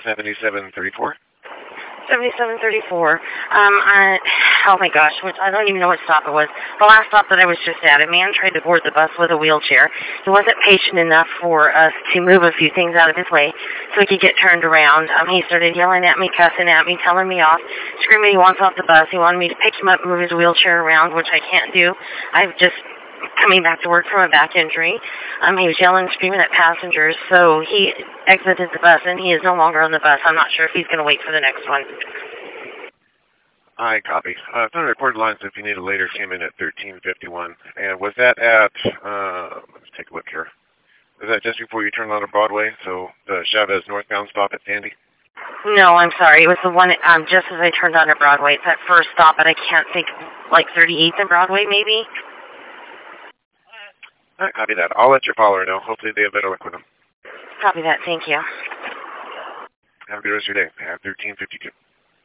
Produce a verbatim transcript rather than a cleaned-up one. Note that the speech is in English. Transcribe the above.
seventy-seven thirty-four. seventy-seven thirty-four. Um, I, oh my gosh, which I don't even know what stop it was. The last stop that I was just at, a man tried to board the bus with a wheelchair. He wasn't patient enough for us to move a few things out of his way so he could get turned around. Um, he started yelling at me, cussing at me, telling me off, screaming he wants off the bus. He wanted me to pick him up and move his wheelchair around, which I can't do. I've just coming back to work from a back injury. Um, he was yelling and screaming at passengers, so he exited the bus, and he is no longer on the bus. I'm not sure if he's going to wait for the next one. I copy. Uh, it's on recorded lines if you need it later. Came in at thirteen fifty-one. And was that at, uh, let's take a look here. Was that just before you turned on to Broadway? So the Chavez northbound stop at Sandy? No, I'm sorry. It was the one um, just as I turned on to Broadway. It's that first stop, but I can't think, like thirty-eighth and Broadway, maybe? I copy that. I'll let your follower know. Hopefully they have better luck with them. Copy that. Thank you. Have a good rest of your day. Have thirteen fifty-two.